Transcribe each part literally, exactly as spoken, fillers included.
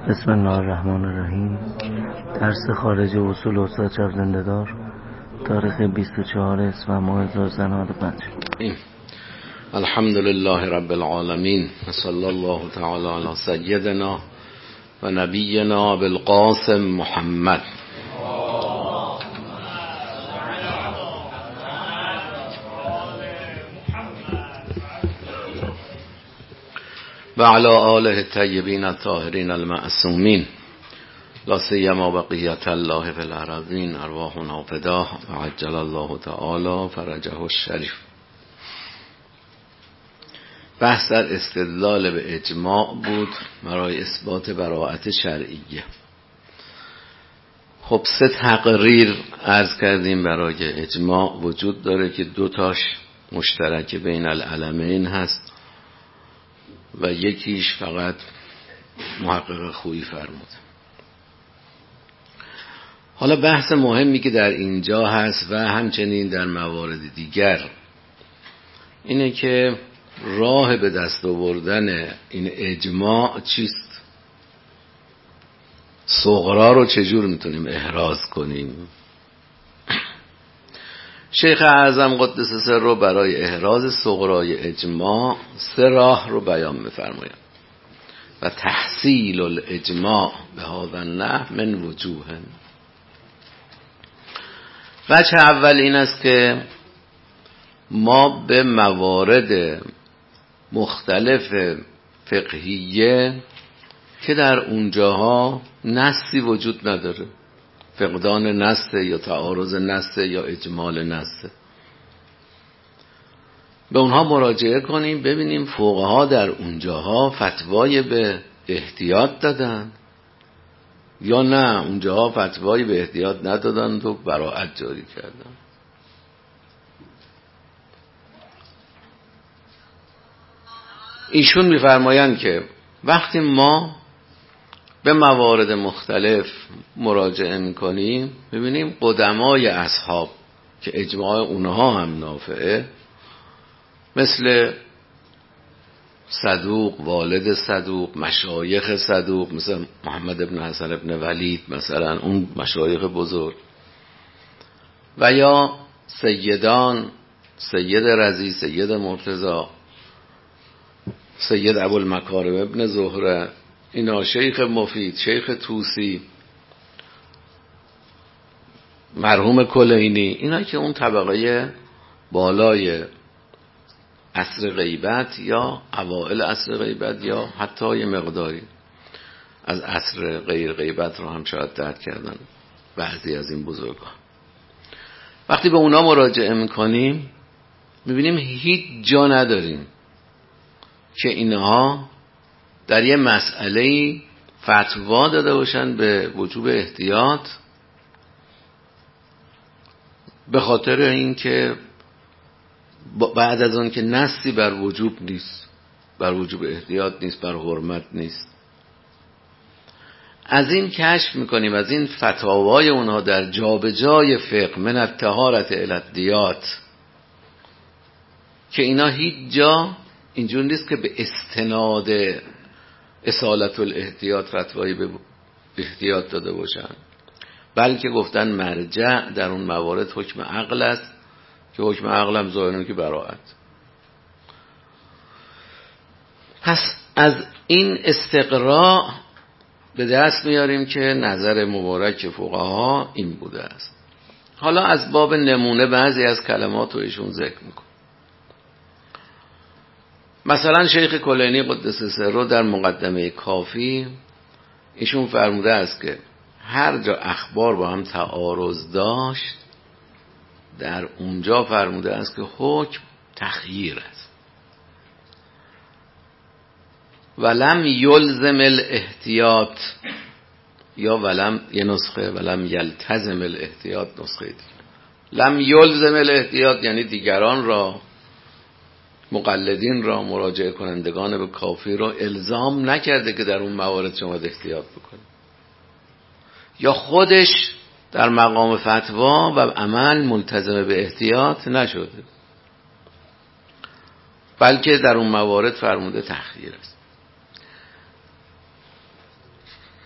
بسم الله الرحمن الرحیم. درس خارج اصول استاد شب زنده دار، تاریخ بیست و چهار اسفند ماه هزار و سیصد و نود و پنج. الحمد لله رب العالمین و صلی الله تعالی علی سیدنا و نبینا بالقاسم محمد. و علی آله الطیبین الطاهرین المعصومین، لا سیما بقیت الله فی الارضین، ارواحنا فداه و عجل الله تعالی فرجه الشریف. بحث در استدلال به اجماع بود برای اثبات براءت شرعیه. خب سه تقریر عرض کردیم برای اجماع وجود داره که دو تاش مشترک بین العلمین هست و یکیش فقط محقق خویی فرمود. حالا بحث مهمی که در اینجا هست و همچنین در موارد دیگر اینه که راه به دست آوردن این اجماع چیست؟ صغرا رو چجور میتونیم احراز کنیم؟ شیخ اعظم قدس سره رو برای احراز صغرای اجماع سه راه رو بیان می‌فرمایند و تحصیل الاجماع به هذا النحو من وجوه. وجه اول این است که ما به موارد مختلف فقهیه که در اونجاها نصی وجود نداره، فقدان نصه یا تعارض نصه یا اجمال نصه، به اونها مراجعه کنیم ببینیم فقها در اونجاها فتوای به احتیاط دادن یا نه اونجاها فتوای به احتیاط ندادن و براءت جاری کردن. ایشون می‌فرمایند که وقتی ما به موارد مختلف مراجعه میکنیم ببینیم قدمای اصحاب که اجماع اونها هم نافعه، مثل صدوق، والد صدوق، مشایخ صدوق مثل محمد ابن حسن ابن ولید مثلا، اون مشایخ بزرگ، و یا سیدان، سید رضی، سید مرتضی، سید ابوالمکارم ابن زهره، اینا، شیخ مفید، شیخ طوسی، مرحوم کلینی، اینا که اون طبقه بالای عصر غیبت یا اوائل عصر غیبت یا حتی یه مقداری از عصر غیر غیبت رو هم شاید درک کردن بعضی از این بزرگان. وقتی به اونا مراجعه میکنیم میبینیم هیچ جا نداریم که اینها در یه مسئله فتوا داده باشن به وجوب احتیاط به خاطر اینکه بعد از اون که نصی بر وجوب نیست، بر وجوب احتیاط نیست، بر حرمت نیست. از این کشف میکنیم، از این فتاوای اونها در جابجای فقه من الطهارة الی الدیات، که اینا هیچ جا اینجور نیست که به استناد اصالت الاحتیاط فتوایی به احتیاط داده باشن، بلکه گفتن مرجع در اون موارد حکم عقل است که حکم عقل هم ظاهرا که براءت. پس از این استقراء به دست میاریم که نظر مبارک فقها این بوده است. حالا از باب نمونه بعضی از کلمات رو ایشون ذکر میکن. مثلا شیخ کلینی قدس سره در مقدمه کافی ایشون فرموده است که هر جا اخبار با هم تعارض داشت در اونجا فرموده است که حکم تخییر است. ولم یلزم الاحتیاط، یا ولم یه نسخه ولم یلتزم الاحتیاط نسخه دیگه. لم یلزم الاحتیاط یعنی دیگران را، مقلدین را، مراجعه کنندگان به کافی را الزام نکرده که در اون موارد شما احتیاط بکنید، یا خودش در مقام فتوا و عمل ملتزم به احتیاط نشده، بلکه در اون موارد فرموده تخییر است.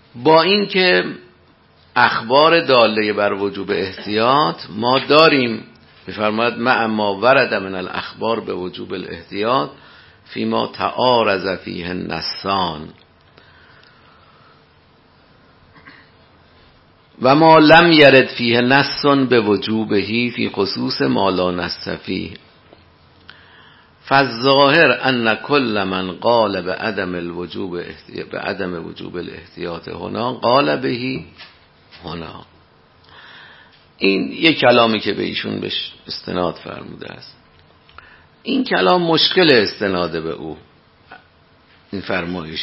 با این که اخبار داله بر وجوب احتیاط ما داریم، می‌فرماید مع ما ورد من الاخبار به وجوب الاحتیاط فیما تعارض فیه النصان و ما لم یرد فیه نص به وجوبه فی خصوص ما لا نص فیه فالظاهر ان کل من قال به عدم الوجوب به عدم وجوب الاحتیاط هنا قال بهی هنا. این یک کلامی که به ایشون بهش استناد فرموده است. این کلام مشکل استناد به او، این فرمایش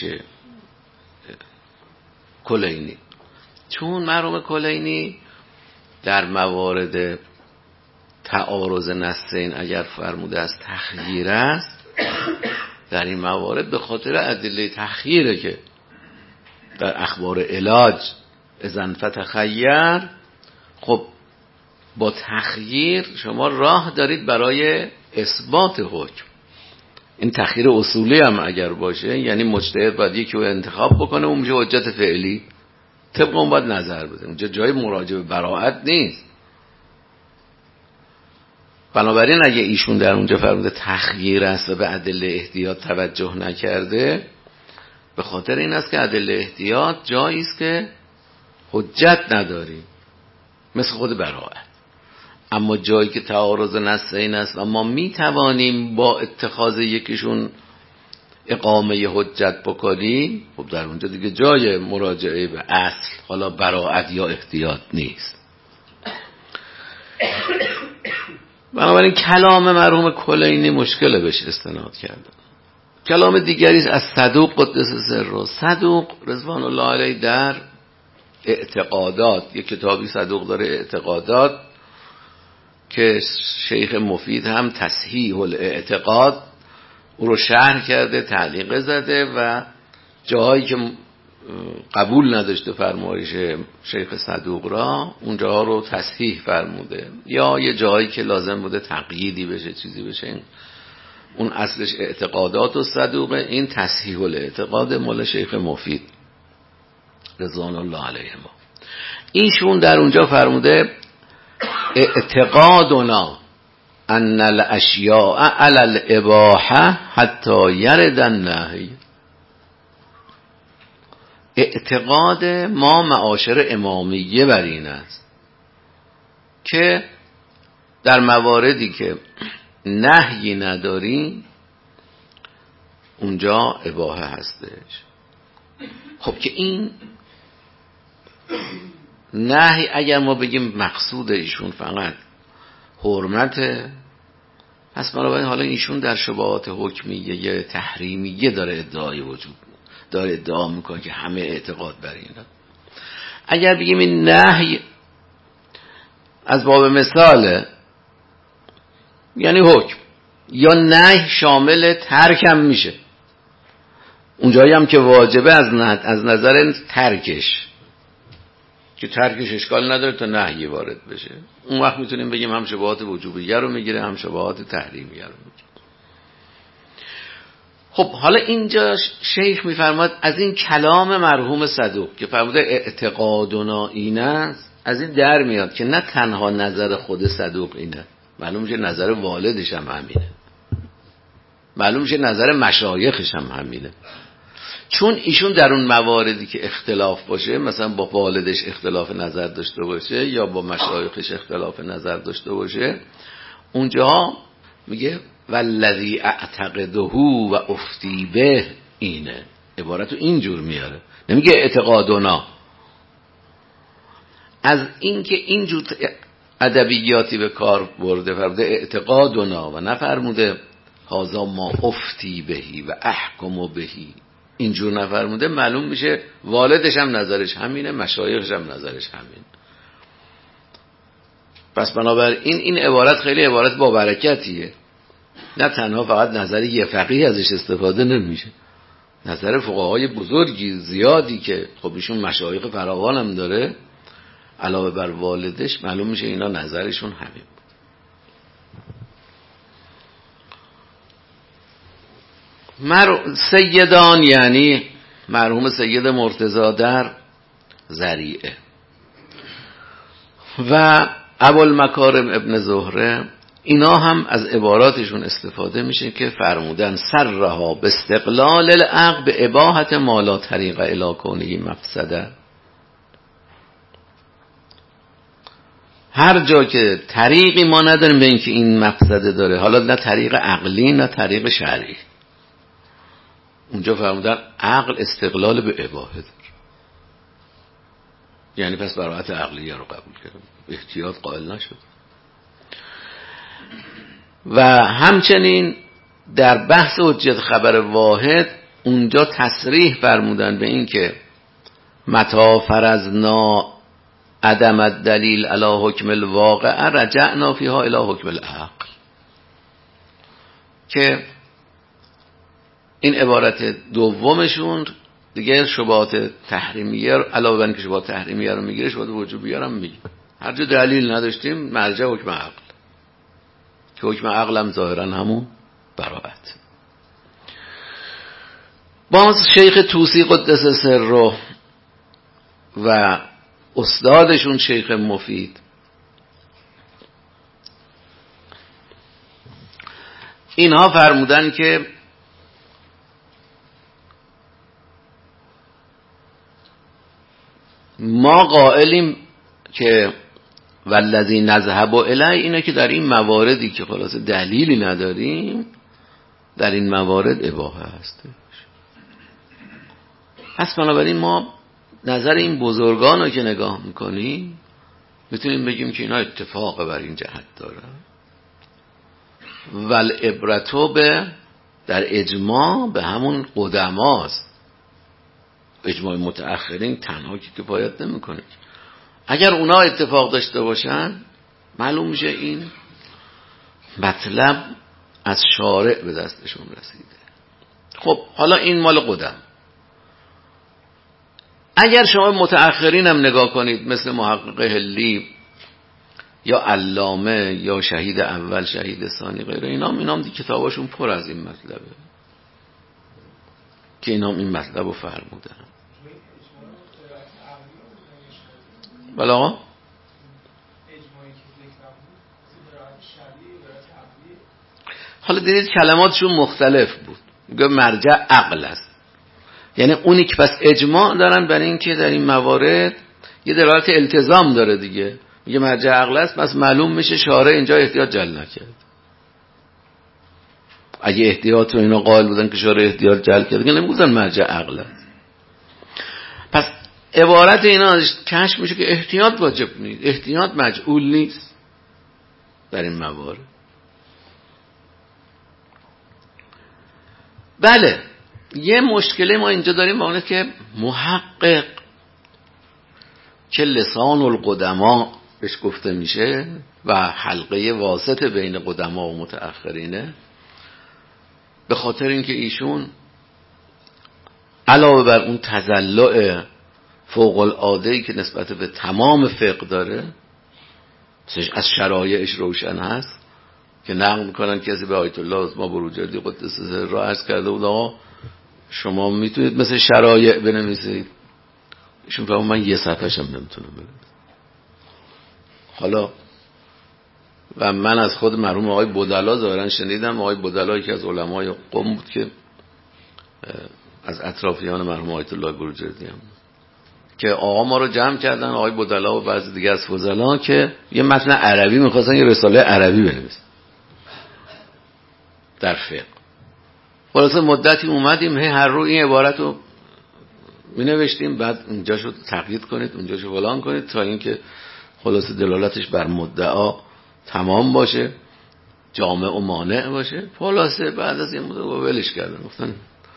کلینی، چون مرحوم کلینی در موارد تعارض نصین اگر فرموده است تخییر است، در این موارد به خاطر ادله تخییره که در اخبار علاج اذن فتخیر، خب با تخییر شما راه دارید برای اثبات حکم. این تخییر اصولی هم اگر باشه، یعنی مجتهد باید یکی رو انتخاب بکنه، اون میشه حجت فعلی، طبق اون باید نظر بده، اونجا جای مراجعه به براءت نیست. بنابراین اگه ایشون در اونجا فرموده تخییر است و به ادله احتیاط توجه نکرده، به خاطر این است که ادله احتیاط جایی است که حجت نداری، مثل خود براءت. اما جایی که تعارض نصین است و ما می توانیم با اتخاذ یکیشون اقامه حجت بکنیم، خب در اونجا دیگه جای مراجعه به اصل، حالا براءت یا احتیاط نیست. بنابراین کلام مرحوم کلینی مشکل بهش استناد کرده. کلام دیگری از صدوق قدس سره. صدوق رضوان الله علیه در اعتقادات، یک کتابی صدوق داره اعتقادات که شیخ مفید هم تصحیح الاعتقاد او رو شرح کرده، تعلیق زده و جاهایی که قبول نداشته فرمایش شیخ صدوق را، اون جاها رو تصحیح فرموده، یا یه جاهایی که لازم بوده تقییدی بشه، چیزی بشه. اون اصلش اعتقادات و صدوقه، این تصحیح الاعتقاد مال شیخ مفید رضوان الله علیه ما. ایشون در اونجا فرموده اعتقادنا ان الاشیاء علی الاباحه حتی یرد النهی. اعتقاد ما معاشر امامیه بر این است که در مواردی که نهی نداریم اونجا اباحه هستش. خب که این نهی اگر ما بگیم مقصود ایشون فقط حرمته، پس بنابراین حالا ایشون در شبهات حکمیه یه تحریمیه داره ادعای وجود داره ادعا میکنه که همه اعتقاد بر اینه. اگر بگیم این نهی از باب مثال یعنی حکم، یا نهی شامل ترکم میشه، اونجایی هم که واجبه از از نظر ترکش، که ترکش اشکال نداره تا نهی وارد بشه، اون وقت میتونیم بگیم هم شبهات وجوبیه رو میگیره هم شبهات تحریمیه رو میگیره. خب حالا اینجا شیخ میفرماد از این کلام مرحوم صدوق که فرموده اعتقادنا این است، از این در میاد که نه تنها نظر خود صدوق اینه، معلوم میشه نظر والدش هم همینه، معلوم میشه نظر مشایخش هم همینه. چون ایشون در اون مواردی که اختلاف باشه، مثلا با والدش اختلاف نظر داشته باشه یا با مشایخش اختلاف نظر داشته باشه، اونجا میگه والذی اعتقده و افتی به اینه، عبارتو اینجور میاره، نمیگه اعتقادنا. از اینکه اینجور ادبیاتی به کار برده، فرموده اعتقادنا و نفرموده هازا ما افتی بهی و احکم بهی، اینجور نفرموده، معلوم میشه والدش هم نظرش همینه، مشایخش هم نظرش همین. پس بنابراین این عبارت خیلی عبارت با برکتیه، نه تنها فقط نظر یه فقیه ازش استفاده نمیشه، نظر فقهای بزرگی زیادی که خب ایشون مشایخ فراوان هم داره علاوه بر والدش، معلوم میشه اینا نظرشون همین. مر... سیدان یعنی مرحوم سید مرتضی در ذریعه. و ابوالمکارم ابن زهره اینا هم از عباراتشون استفاده میشه که فرمودن سرها به استقلال العقل به اباحت ما لا طریق الی کونه مفسده. هر جا که طریقی ما نداریم به اینکه این مفسده داره، حالا نه طریق عقلی نه طریق شرعی، اونجا فرمودن عقل استقلال به اباحه داره. یعنی پس براءت عقلیه رو قبول کردم، احتیاط قائل نشد. و همچنین در بحث حجت خبر واحد اونجا تصریح فرمودن به این که متی فرضنا عدم الدلیل علی حکم الواقع رجعنا فیها الی حکم العقل، که این عبارت دومشون دیگه شبهات تحریمیه علاوه بر اینکه شبهات تحریمیه رو میگیره، شبهات وجوبیه رو میگیره. هر جا دلیل نداشتیم مرجع حکم عقل، که حکم عقل هم ظاهرا همون براءت. باز شیخ طوسی قدس سره و استادشون شیخ مفید اینها فرمودن که ما قائلیم که والذی نذهب الیه، اینه که در این مواردی که خلاص دلیلی نداریم در این موارد اباحه هستش. پس بنابراین ما نظر این بزرگان رو که نگاه میکنیم میتونیم بگیم که اینا اتفاق بر این جهت داره. والعبرتو به در اجماع به همون قدماست، اجماع متأخرین تنها که کفایت نمیکنه. اگر اونا اتفاق داشته باشن معلوم میشه این مطلب از شارع به دستشون رسیده. خب حالا این مال قدم. اگر شما متأخرین هم نگاه کنید مثل محقق حلی یا علامه یا شهید اول شهید ثانی غیره، اینام اینام دی کتاباشون پر از این مطلبه که اینام این مطلب رو فرمودن. بله آقا حالا دیدید کلماتشون مختلف بود. میگه مرجع عقل است، یعنی اونی که پس اجماع دارن برای این که در این موارد یه دلالت التزام داره دیگه. میگه مرجع عقل است، پس معلوم میشه شارع اینجا احتیاط جل نکرد. اگه احتیاط رو اینا قائل بودن که شارع احتیاط جل کرد دیگه نمیگفتن مرجع عقل است. پس عبارت اینا کشف میشه که احتیاط واجب نیست، احتیاط مجعول نیست در این موارد. بله یه مشکلی ما اینجا داریم، اونه که محقق که لسان القدما بهش گفته میشه و حلقه واسط بین قدما و متأخرینه، به خاطر اینکه ایشون علاوه بر اون تضلع فوق العاده‌ای که نسبت به تمام فقه داره، از شرایعش روشن هست که نقل میکنن کسی به آیت الله عظما بروجردی قدس سره را عرض کرده بود آقا شما میتونید مثل شرایع بنویسید؟ ایشون فرمود من یه صفحه‌شم نمیتونم بنویسم. حالا و من از خود مرحوم آقای بودلا ظاهرا شنیدم، آقای بودلا که از علمای قم بود که از اطرافیان مرحوم آیت الله بروجردی هم، که آقا ما رو جمع کردن آقای بودلا و بعضی دیگه از فضلا که یه متن عربی میخواستن یه رساله عربی بنویسن در فقه. خلاصه مدتی اومدیم هر رو این عبارت رو می نوشتیم، بعد اینجا شد تقیید کنید اونجا شد فلان کنید تا اینکه خلاصه دلالتش بر مدعا تمام باشه، جامع و مانع باشه. خلاصه بعد از این مدت ولش کردن، گفتن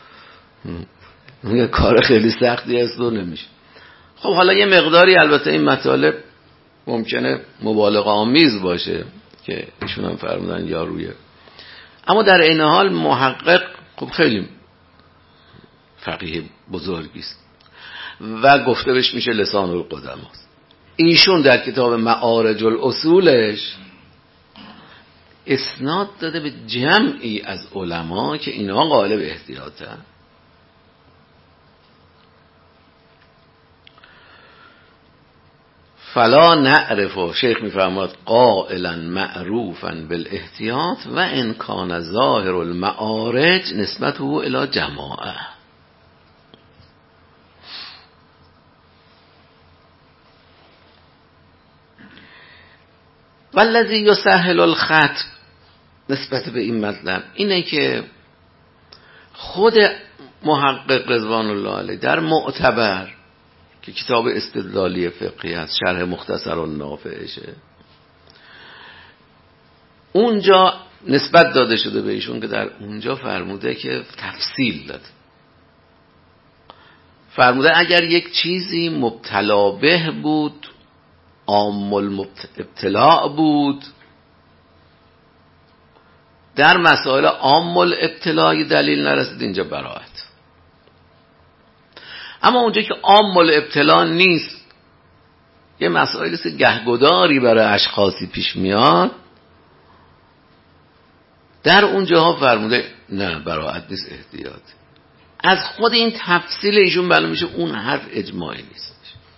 این کار خیلی سختی است و نمیشه. خب حالا یه مقداری البته این مطالب ممکنه مبالغه آمیز باشه که ایشون هم فرمودن یارویه، اما در این حال محقق خب خیلی فقیه بزرگی است و گفته بهش میشه لسان القدما. ایشون در کتاب معارج الاصولش اسناد داده به جمعی از علما که اینا قائل به احتیاطن. فلا نعرف، شیخ میفرماد قائلا معروفا بالاحتیاط و ان کان ظاهر المعارج نسبته الی جماعه. والذی یسهل الخط، نسبت به این مطلب اینه که خود محقق رضوان الله علیه در معتبر که کتاب استدلالی فقهی است، شرح مختصر النافعشه، اونجا نسبت داده شده به ایشون که در اونجا فرموده که تفصیل داد، فرموده اگر یک چیزی مبتلا به بود، عام الابتلاع بود، در مسائل عام الابتلاع دلیل نرسید، اینجا براءت. اما اونجا که عام الابتلاع نیست، یه مسائلی است گهگداری برای اشخاصی پیش میاد، در اونجاها فرموده نه براءت نیست، احتیاط. از خود این تفصیل ایشون معلوم میشه اون حرف اجماعی نیست.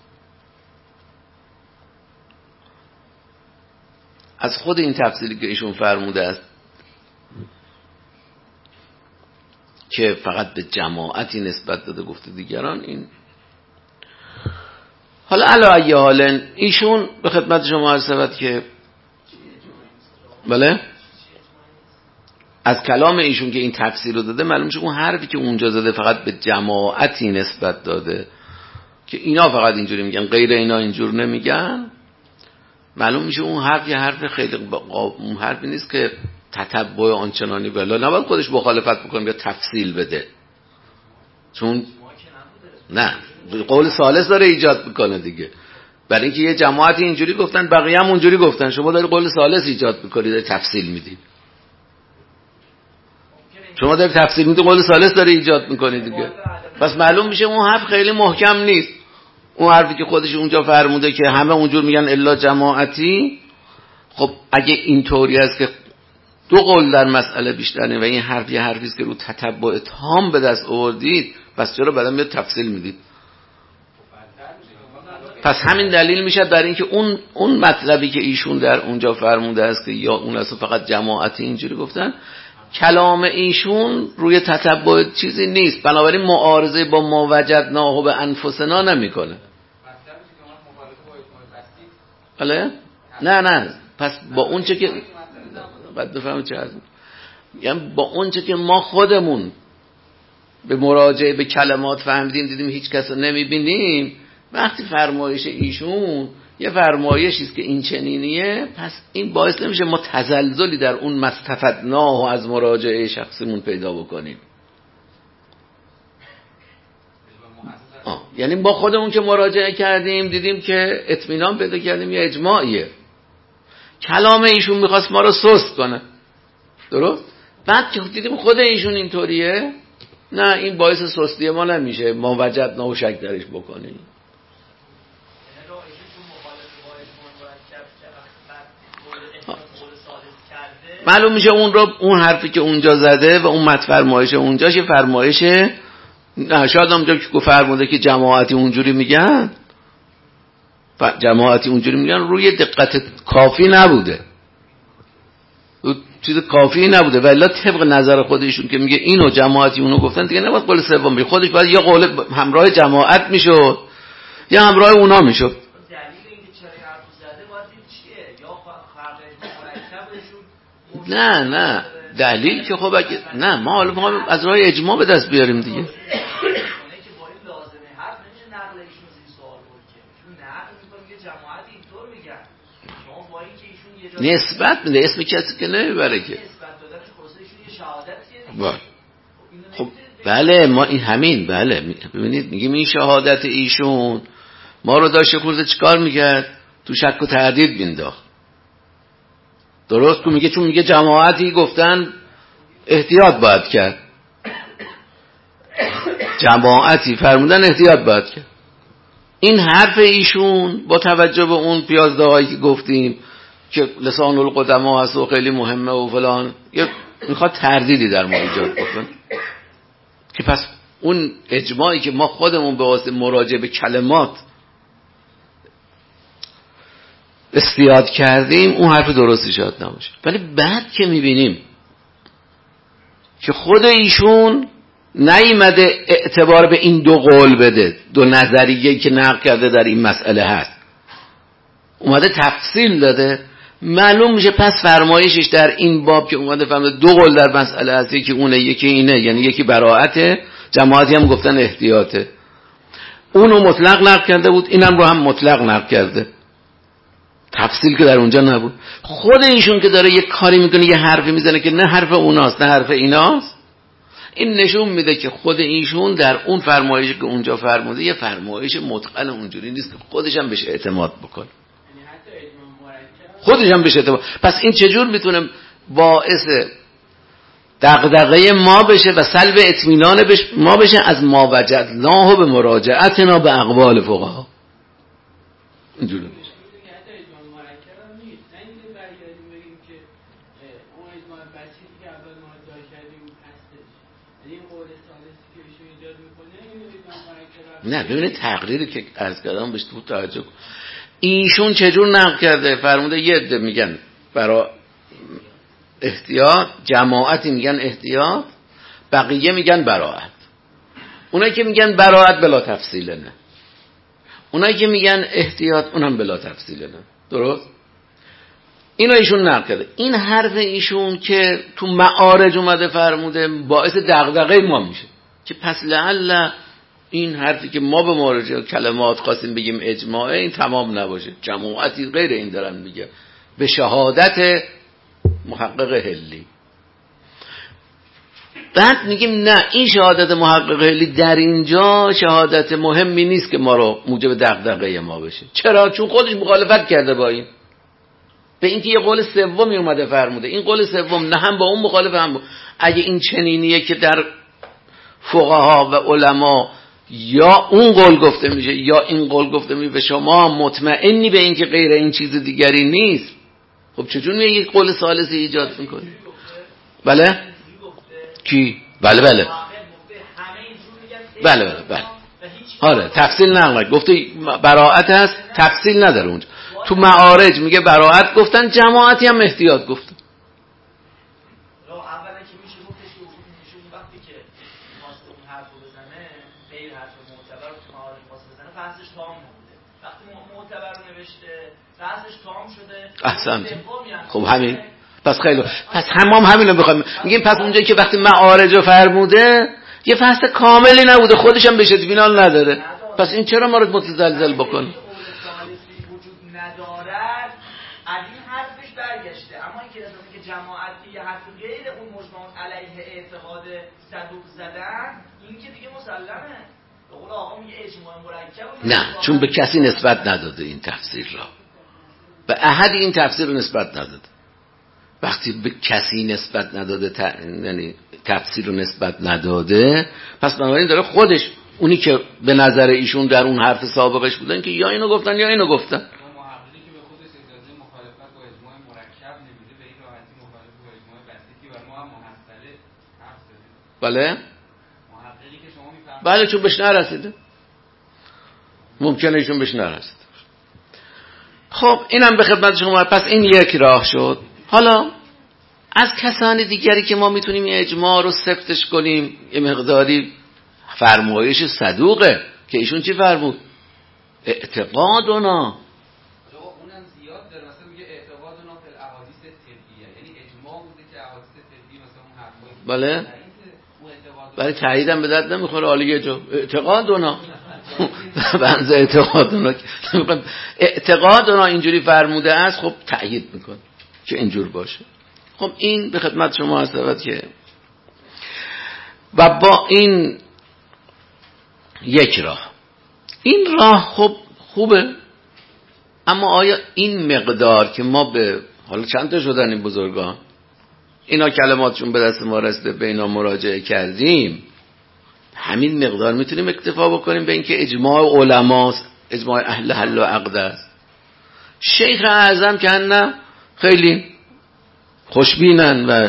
از خود این تفصیلی که ایشون فرموده است که فقط به جماعتی نسبت داده گفته دیگران، این حالا علی ای حال ایشون به خدمت شما عرض شود که بله از کلام ایشون که این تفسیر رو داده معلوم شد اون حرفی که اونجا زده فقط به جماعتی نسبت داده که اینا فقط اینجوری میگن، غیر اینا اینجور نمیگن، معلوم میشه اون حرف یه حرف خیلی اون حرفی نیست که تتبع آنچنانی بلا نباید خودش مخالفت بکنه یا تفصیل بده، چون نه قول ثالث داره ایجاد میکنه دیگه، برای اینکه یه جماعتی اینجوری گفتن بقیه هم اونجوری گفتن، شما داری قول ثالث ایجاد میکنید، داری تفصیل میدید، شما داری تفصیل میدید قول ثالث داره ایجاد میکنید دیگه، پس معلوم میشه اون حرف خیلی محکم نیست. اون حرفی که خودش اونجا فرموده که همه اونجور میگن الا جماعتی، خب اگه اینطوری است که دو قول در مسئله بیشتره و این حرف یه حرفی است که رو تتبع تام به دست آوردید، پس چرا بعدا میاد تفصیل میدید؟ پس همین دلیل میشه برای اینکه اون اون مطلبی که ایشون در اونجا فرموده است که یا اون اصلا فقط جماعتی اینجوری گفتن، کلام ایشون روی تتبع چیزی نیست، بنابراین معارضه با ما وجدناه به انفسنا نمیکنه. بله؟ نه نه پس با اون چه که بعد بفهمید چه هست، یعنی با اون چه که ما خودمون به مراجعه به کلمات فهمیدیم دیدیم هیچ کس رو نمیبینیم، وقتی فرمایش ایشون یه فرمایشی است که این چنینیه، پس این باعث نمیشه ما تزلزلی در اون مستفدناه و از مراجعه شخصیمون پیدا بکنیم. آه. یعنی با خودمون که مراجعه کردیم دیدیم که اطمینان پیدا کردیم یه اجماعیه، کلام ایشون میخواست ما رو سست کنه، درست؟ بعد که دیدیم خود ایشون اینطوریه، نه این باعث سستی ما نمیشه ما وجدنا و شک درش بکنیم. معلوم میشه اون رو اون حرفی که اونجا زده و اون مت فرمایش اونجاش یه فرمایش نه، شاید اونجا که فرموده که جماعتی اونجوری میگن، جماعتی اونجوری میگن روی دقت کافی نبوده، چیز کافی نبوده، ولی طبق نظر خودشون که میگه اینو جماعتی اونو گفتن دیگه نباید قول سوم بگه، خودش باید یه قول همراه جماعت میشد یا همراه اونا میشد. نه نه دلیل که خب اگه نه ما حالا ما از راه اجماع به دست بیاریم دیگه. نسبت میده، اسم کسی که نمیبره که. خب بله ما این همین بله ببینید میگیم این شهادت ایشون ما رو داشته خورده چیکار میکرد؟ تو شک و تردید بینداخت. درست که میگه چون میگه جماعتی گفتن احتیاط باید کرد، جماعتی فرمودن احتیاط باید کرد. این حرف ایشون با توجه به اون پیازدهایی که گفتیم که لسان القدما هست و خیلی مهمه و فلان، یه میخواد تردیدی در ما ایجاد بکن که پس اون اجماعی که ما خودمون به واسطه مراجعه به کلمات استیاد کردیم اون حرف درستی شاید نباشه. ولی بعد که میبینیم که خود ایشون نیامده اعتبار به این دو قول بده، دو نظریه‌ای که نقل کرده در این مسئله هست، اومده تفصیل داده، معلوم میشه پس فرمایشش در این باب که اومده فهمده دو قول در مسئله هست، یکی اونه یکی اینه، یعنی یکی براءته، جماعتی هم گفتن احتیاطه. اونو مطلق نقل کرده بود، اینم رو هم مطلق نقل کرده، تفصیل که در اونجا نبود. خود ایشون که داره یه کاری میکنه، یه حرفی میزنه که نه حرف اوناست نه حرف ایناست، این نشون میده که خود ایشون در اون فرمایشی که اونجا فرموده یه فرمایش متقن اونجوری نیست که خودش هم بهش اعتماد بکنه، خودش هم بهش اعتماد. پس این چجور میتونه باعث دغدغه ما بشه و سلب اطمینان ما بشه از ما وجدناه به مراجعتنا به اقوال فقها؟ اینجوری نه. ببینید تقریری که عرض کردم بهش تو توجه کن. ایشون چجور نقل کرده؟ فرموده یه عده میگن برای احتیاط، جماعتی میگن احتیاط، بقیه میگن براءت. اونایی که میگن براءت بلا تفصیل نه، اونایی که میگن احتیاط اونم بلا تفصیل نه. درست؟ اینو ایشون نقل کرده. این حرف ایشون که تو معارج اومده فرموده باعث دغدغه ما میشه که پس لعل این حرفی که ما به مراجعه کلمات خواستیم بگیم اجماعه، این تمام نباشه، جماعتی غیر این دارن میگه به شهادت محقق حلی. بعد میگیم نه، این شهادت محقق حلی در اینجا شهادت مهمی نیست که ما رو موجب دغدغه ما بشه. چرا؟ چون خودش مخالفت کرده با این، به اینکه یه قول سومی اومده فرموده. این قول سوم نه هم با اون مخالف هم با. اگه این چنینیه که در فقها و علما یا اون قول گفته میشه یا این قول گفته میشه، شما مطمئنی به اینکه غیر این چیز دیگری نیست، خب چجور میگه یک قول ثالثی ایجاد میکنی؟ بله؟ کی؟ بله بله بله بله بله آره تفصیل نقل گفته براءت هست، تفصیل نداره اونجا. تو معارج میگه براءت گفتن، جماعتی هم احتیاط گفتن. احسنت. خب همین پس خیلی پس همام همین رو بخوایم میگیم. پس اونجایی که وقتی معارج رو فرموده یه فصل کاملی نبوده، خودش هم بهش اطمینان نداره، پس این چرا ما رو متزلزل بکنه؟ از این حرفش برگشته. اما این که که جماعتی یا حتی غیر اون مجمع علیه اعتقاد صدوق زدن، این که دیگه مسلمه. به قول آقا میگه اجماع مرکب. نه، چون به کسی نسبت نداده این تفسیر را، به احد این تفسیر رو نسبت نداده. وقتی به کسی نسبت نداده ت... یعنی تفسیر رو نسبت نداده، پس بنابراین داره خودش اونی که به نظر ایشون در اون حرف سابقش بودن که یا اینو گفتن یا اینو گفتن. بله بله چون بهش نرسیده، ممکنه ایشون بهش نرسیده. خب اینم به خدمت شما. پس این یک راه شد. حالا از کسان دیگری که ما میتونیم این اجماع رو ثبتش کنیم، یه مقداری فرمایش صدوقه که ایشون چی فرمود؟ اعتقادنا. اونم زیاد داره، مثلا میگه اعتقادنا فی الاحادیث طبیه، یعنی اجماع بوده که احادیث طبیه مثلا اون حرفای بله برای تاییدم به درد نمیخوره. حالا یه جا اعتقادنا بنز اعتقادنا اعتقادنا اینجوری فرموده است، خب تأیید میکن که اینجور باشه. خب این به خدمت شما هست که و با این یک راه، این راه خب خوبه، اما آیا این مقدار که ما به حالا چند تا شدن این بزرگان، اینا کلماتشون به دست ما رسیده، به اینا مراجعه کردیم، همین مقدار میتونیم اکتفا بکنیم به اینکه اجماع علماست، اجماع اهل حل و عقد است؟ شیخ اعظم که نه خیلی خوشبینن و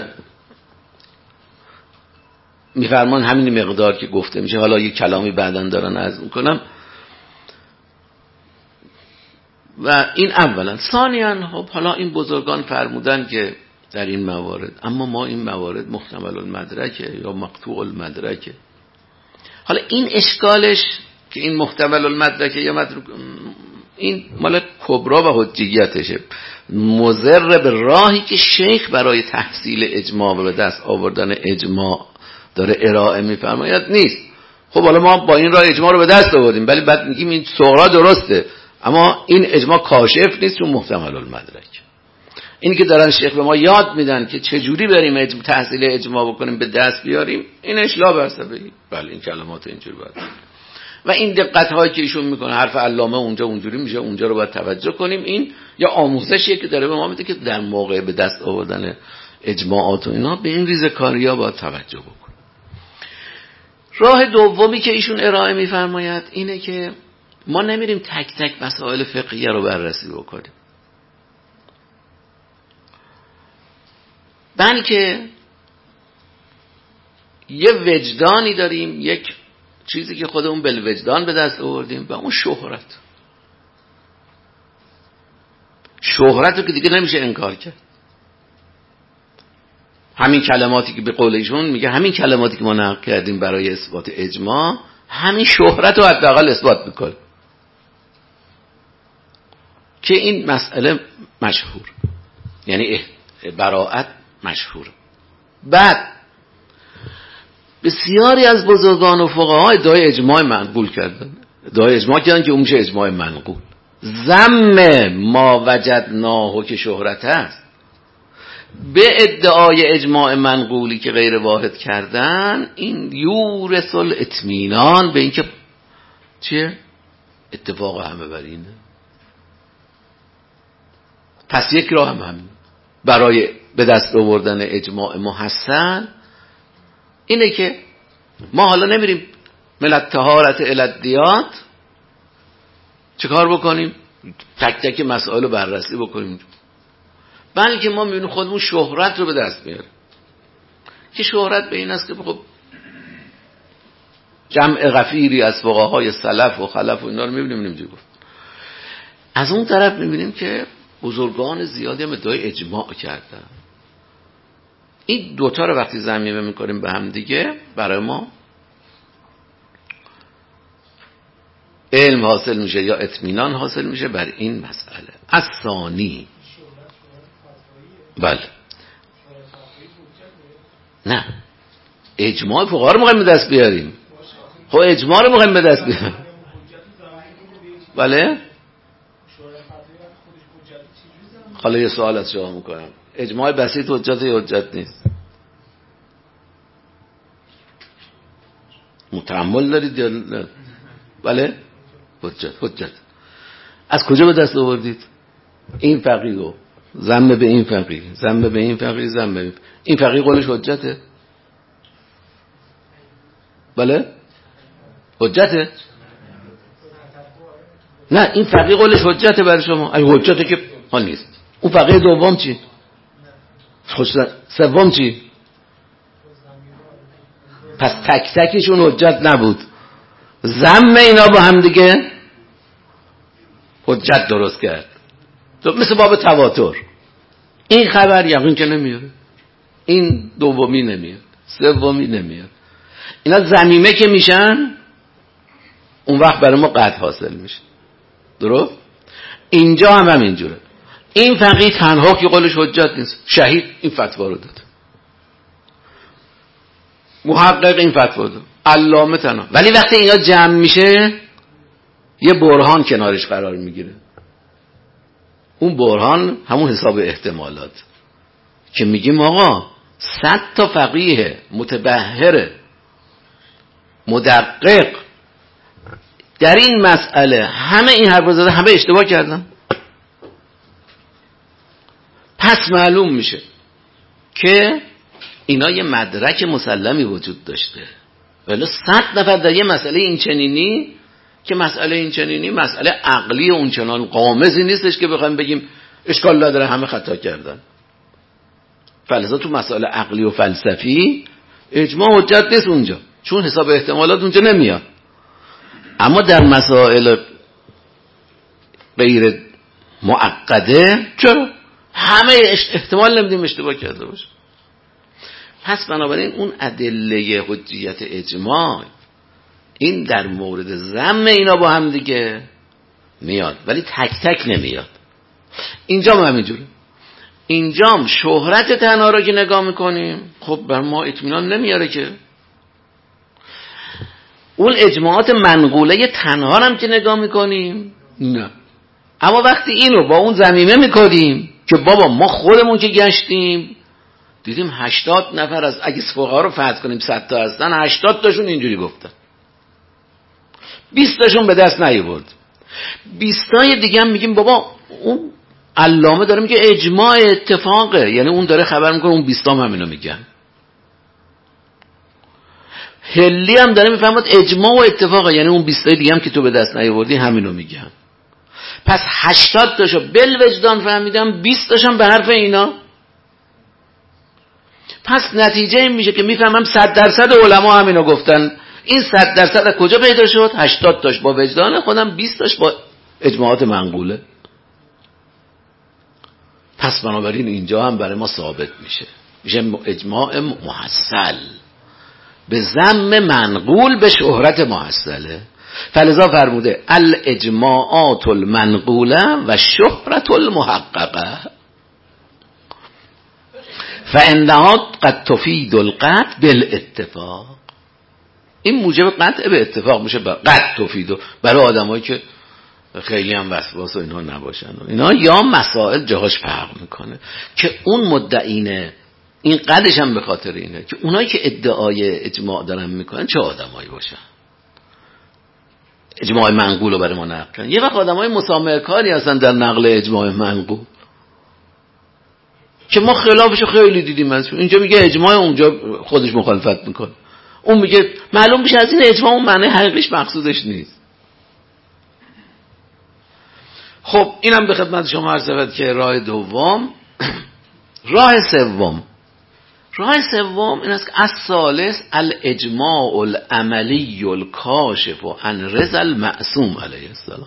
میفرمان همین مقدار که گفته میشه. حالا یه کلامی بعدن دارن عرض میکنم. و این اولا. ثانیاً خب حالا این بزرگان فرمودن که در این موارد، اما ما این موارد محتمل المدرکه یا مقطوع المدرکه. حالا این اشکالش که این محتمل المدرکه یا مدرک، این مال کبرا و حجیتشه، مضر به راهی که شیخ برای تحصیل اجماع و به دست آوردن اجماع داره ارائه میفرماید نیست. خب حالا ما با این راه اجماع رو به دست آوردیم، ولی بعد میگیم این صغرا درسته، اما این اجماع کاشف نیست چون محتمل المدرک. اینی که دارن شیخ به ما یاد میدن که چجوری بریم اجماع تحصیل اجماع بکنیم به دست بیاریم، این اشلا برسبهی. بله این کلمات اینجوری باید و این دقت هایی که ایشون میکنه، حرف علامه اونجا اونجوری میشه، اونجا رو باید توجه کنیم. این یا آموزشیه که داره به ما میده که در موقع به دست آوردن اجماعات و اینا به این ریزکاری‌ها باید توجه بکنیم. راه دومی که ایشون ارائه میفرماید اینه که ما نمیریم تک تک مسائل فقهیه رو بررسی بکنیم، بلکه یه وجدانی داریم، یک چیزی که خودمون بالوجدان به دست آوردیم و اون شهرت. شهرت رو که دیگه نمیشه انکار کرد. همین کلماتی که به قول ایشون میگه، همین کلماتی که ما نقل کردیم برای اثبات اجماع، همین شهرت رو حداقل اثبات میکنه که این مسئله مشهور، یعنی براءت مشهور. بعد بسیاری از بزرگان و فقها ادعای اجماع منقول کردن، ادعای اجماع کردن که اون میشه اجماع منقول. ذم ما وجدناه که شهرت است به ادعای اجماع منقولی که غیر واحد کردن، این یورث الاطمینان به اینکه چیه؟ اتفاق همه بر اینه. پس یک راه هم همین برای به دست آوردن اجماع محسن اینه که ما حالا نمیریم ملت طهارت الادیات چه کار بکنیم؟ تک تک مسائل رو بررسی بکنیم، بلکه ما میبینیم خودمون شهرت رو به دست میاریم که شهرت به این است که خب جمع غفیری از فقهای سلف و خلف و اینا رو میبینیم نمیشه گفت. از اون طرف میبینیم که بزرگان زیادی هم ادعای اجماع کردن. این دوتا رو وقتی ضمیمه میکنیم به هم دیگه، برای ما علم حاصل میشه یا اطمینان حاصل میشه بر این مسئله. از ثانی بله نه اجماع فقها رو میخوایم به دست بیاریم. خب اجماع رو میخوایم به دست بیاریم. بله حالا یه سوال از شما میکنم، اجماع بسیط حجت یا حجت نیست؟ متأمل دارید یا نه؟ بله حجت. حجت از کجا به دست آوردید؟ این فقیه رو ذم به این فقیه، ذم به این فقیه، ذم به این فقیه. این فقیه قولش حجته؟ بله حجته؟ نه این فقیه قولش حجته برای شما؟ اگه حجته که حال نیست. اون فقیه دوم چی؟ سوم چی؟ پس تک تکشون حجت نبود، ذم اینا با هم دیگه حجت درست کرد. تو مثل باب تواتر، این خبر یقین که نمیاره، این دومی نمیاد، سومی نمیاد. اینا ضمیمه که میشن اون وقت برای ما قطع حاصل میشه. درست؟ اینجا هم همینجوره. این فقیه تنها که قولش حجت نیست، شهید این فتوا رو داد، محقق این فتوا داد، علامه تنها. ولی وقتی اینا جمع میشه یه برهان کنارش قرار میگیره. اون برهان همون حساب احتمالات که میگیم آقا صد تا فقیه متبحر مدقق در این مسئله همه این حرف زده، همه اشتباه کردن. پس معلوم میشه که اینا یه مدرک مسلمی وجود داشته. ولی صد نفر در یه مسئله این چنینی که مسئله این چنینی مسئله عقلی اونچنان قامزی نیستش که بخوایم بگیم اشکال نداره همه خطا کردن. فلسفه تو مسئله عقلی و فلسفی اجماع حجت نیست اونجا، چون حساب احتمالات اونجا نمیاد. اما در مسائل غیر معقده، چرا؟ همه احتمال نمیدیم اشتباه کرده باشه. پس بنابراین اون ادله حجیت اجماع این در مورد ضم اینا با هم دیگه میاد، ولی تک تک نمیاد. اینجا هم همینجوره. اینجام شهرت تنها رو که نگاه میکنیم، خب بر ما اطمینان نمیاره که. اون اجماعات منقوله تنها هم که نگاه میکنیم، نه. اما وقتی اینو با اون ضمیمه میکنیم که بابا ما خودمون که گشتیم دیدیم هشتاد نفر از اگه فقها رو فرض کنیم صد تا هستن، هشتاد تاشون اینجوری گفتن، بیست تاشون به دست نیاورد، بیست تای دیگه هم میگیم بابا اون علامه داره میگه اجماع اتفاقه، یعنی اون داره خبر میکنه اون بیست تا هم همینو میگن. هلی هم داره میفهمد اجماع و اتفاقه، یعنی اون بیست تای دیگه هم که تو به دست نیاوردی همینو میگن. پس هشتاد تاشو بل وجدان فهمیدم، بیست تاشم به حرف اینا. پس نتیجه این میشه که میفهمم صد درصد علما همینو گفتن. این صد درصد از کجا پیدا شد؟ هشتاد تاش با وجدان خودم، بیست تاش با اجماعات منقوله. پس بنابراین اینجا هم برای ما ثابت میشه، میشه اجماع محصل به ضم منقول به شهرت محصله. فلذا فرموده الاجماعات المنقوله و شهرت المحققه فانها قد تفید القطع بالاتفاق. این موجب قطع به اتفاق میشه، قطع تفید برای آدمایی که خیلی هم وسواس و اینها نباشن و اینا، یا مسائل جاهاش فرق میکنه که اون مدعینه. این قدش هم به خاطر اینه که اونایی که ادعای اجماع دارن میکنن چه آدمایی باشن، اجماع منقول رو برای ما نقل کنن. یه وقت آدمای مسامحه کاری هستن در نقل اجماع منقول که ما خلافشو خیلی دیدیم ازشون. اینجا میگه اجماع، اونجا خودش مخالفت میکنه. اون میگه معلوم میشه از این اجماع اون معنی حقیقیش مقصودش نیست. خب اینم به خدمت شما عرض شود که راه دوم. راه سوم راه سوم این است که الثالث الاجماع العملی الکاشف عن رضا المعصوم علیه السلام.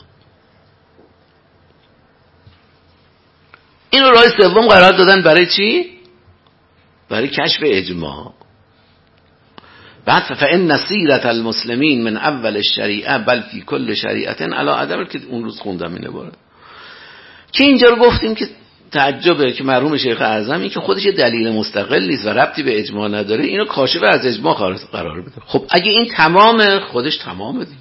اینو راه سوم قرار دادن برای چی؟ برای کشف اجماع. بعد فإن سیرة المسلمین من اول الشریعه بل فی کل شریعت علی عدم، که اون روز خوندم این عبارت که اینجا رو گفتیم که تعجبه که مرحوم شیخ اعظم این که خودش دلیل مستقل نیست و ربطی به اجماع نداره، اینو کاشف از اجماع قرار بده. خب اگه این تمامه، خودش تمامه دیگه،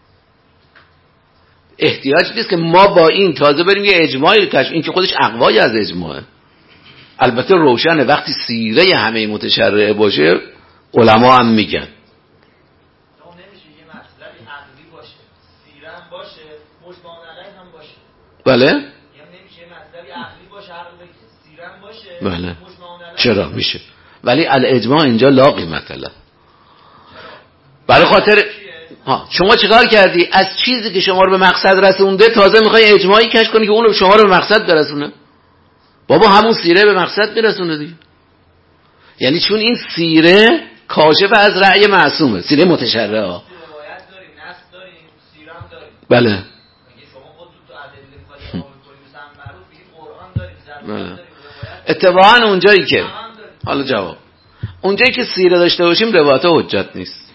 احتیاج نیست که ما با این تازه بریم یه اجماعی رو کشف. این که خودش اقوای از اجماعه. البته روشنه وقتی سیره همه متشرعه باشه علما هم میگن نمیشه یه مطلبی عقلی باشه، سیره هم باشه، مجمع علیه هم باشه. بله یعنی نمیشه یه مطلبی عقلی باشه، عقلی سیره هم باشه، بله. مجمع علیه چرا میشه؟ ولی الاجماع اینجا لا قیمت له. برای خاطر ها شما چیکار کردی؟ از چیزی که شما رو به مقصد رسونده تازه میخوای اجماعی کش کنی که اون شما رو به مقصد برسونه. بابا همون سیره به مقصد میرسونه دیگه. یعنی چون این سیره کاشف از رأی معصومه، سیره متشرعه. روایت داریم، نص داریم، سیره هم داریم. بله. اگه شما خود تو ادله می‌خواید نگاه کنید مثلا معروف میگید قرآن داریم، ضرورت داریم، روایت. اتفاقا اونجایی که حالا جواب اونجایی که سیره داشته باشیم روایت حجت نیست.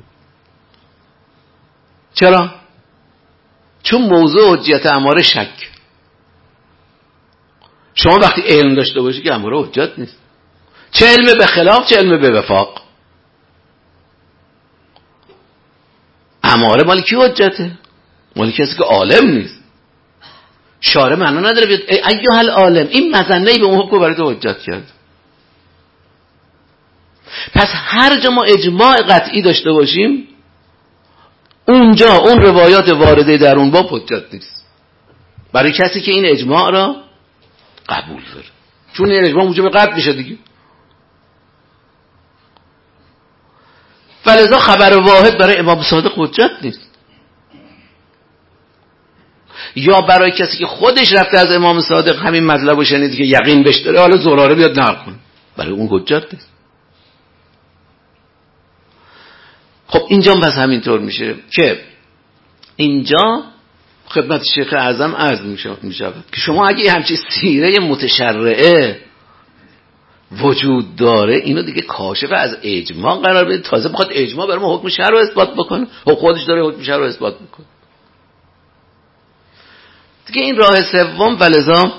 چرا؟ چون موضوع حجیت اماره شک. شما وقتی علم داشته باشی که اماره حجت نیست، چه علم به خلاف چه علم به وفاق. اماره مالی کی حجته؟ مالی کسی که عالم نیست. شارع معنا نداره بیاد ایها العالم این مظنه‌ای به اون حکم برای تو حجت کرد. پس هر جا ما اجماع قطعی داشته باشیم اونجا اون روایات وارده در اون باب حجت نیست برای کسی که این اجماع را قبول داره، چون این اجماع موجب قطع میشه دیگه. فلذا خبر واحد برای امام صادق حجت نیست، یا برای کسی که خودش رفته از امام صادق همین مطلب رو شنید که یقین بهش داره حالا زراره بیاد نقل کنه، برای اون حجت نیست. خب اینجا هم بس همینطور میشه که اینجا خدمت شیخ اعظم عرض می شود که شما اگه همچین سیره متشرعه وجود داره اینو دیگه کاشف از اجماع قرار بدید، تازه بخواد اجماع برای ما حکم شرع رو اثبات بکنه، خب خودش داره حکم شرع رو اثبات میکنه دیگه. این راه سوم ولذا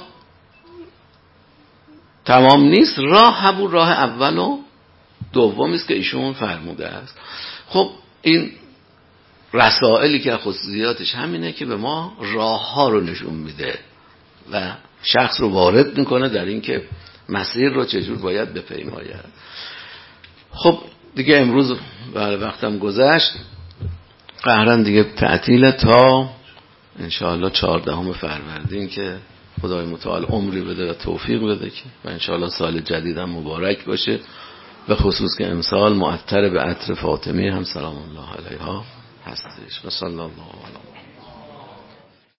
تمام نیست، راه همون راه اول و دومی است که ایشون فرموده است. خب این رسائلی که خصوصیاتش همینه که به ما راه ها رو نشون میده و شخص رو وارد میکنه در این که مسیر رو چجور باید بپیماید. خب دیگه امروز وقتم گذشت، قهرن دیگه تعطیل تا انشاءالله چهاردهم فروردین که خدای متعال عمری بده و توفیق بده که و انشاءالله سال جدیدم مبارک باشه، به خصوص که امسال معطر به عطر فاطمی هم سلام الله علیها هستش. و صلی الله علیه